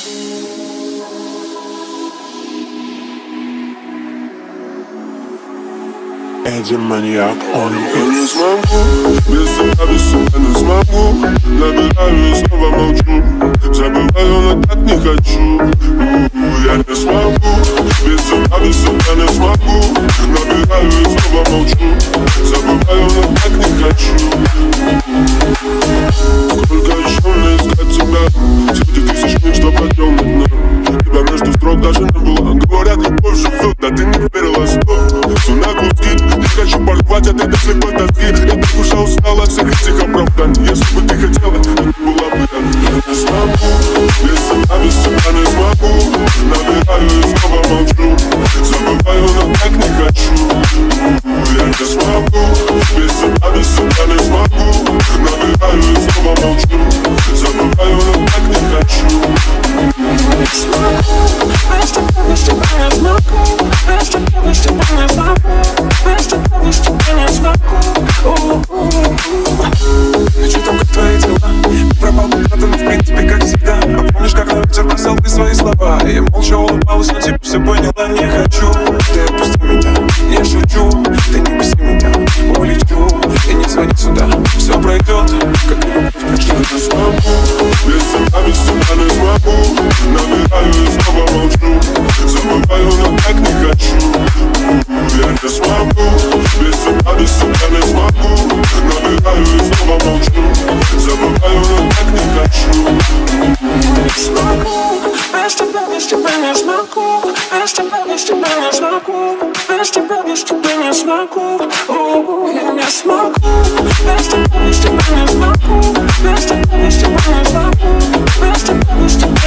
Эдди Маньяк, он Я не смогу, без тебя не смогу. Набираю и снова молчу. Забываю, но так не хочу. Я не смогу, без тебя не смогу. Набираю и снова молчу. Забываю, но так не хочу. Сколько еще мне искать тебя? Среди тысяч миль, что подъем на дно. Тебя между строк даже не было. Говорят, любовь живет, да ты не верила, стоп. Все на куски, не хочу порвать от этой слепой тоски. Я так уже устала от всех этих оправданий. Если бы ты хотела, это была бы я. Я не смогу, без тебя не смогу. Набираю и снова молчу. Забываю, но так не хочу. Я не смогу, без тебя не смогу. Набираю и снова молчу. Забываю, но так не хочу. Я не смогу, без тебя не смогу. Без тебя не смогу. Без тебя не смогу. Хочу там, как твои дела. Пропал куда-то, но в принципе, как всегда. А помнишь, как на ветер бросал ты свои слова? Я молча улыбалась, но типа все поняла. Не хочу, ты отпусти меня. Не шучу, ты не пусть меня. Улечу, и не звони сюда. Все пройдет, как и любовь пройдет. Я не смогу, без тебя не смогу. Набираю и снова молчу. Забываю, но так не хочу. Я не смогу, без тебя не смогу. Набираю и снова молчу. Забываю, но так не хочу. Я не смогу, без тебя не смогу. Без тебя не смогу. Без тебя не смогу. Я не смогу, без тебя не смогу. Без тебя не смогу. Без тебя не смогу.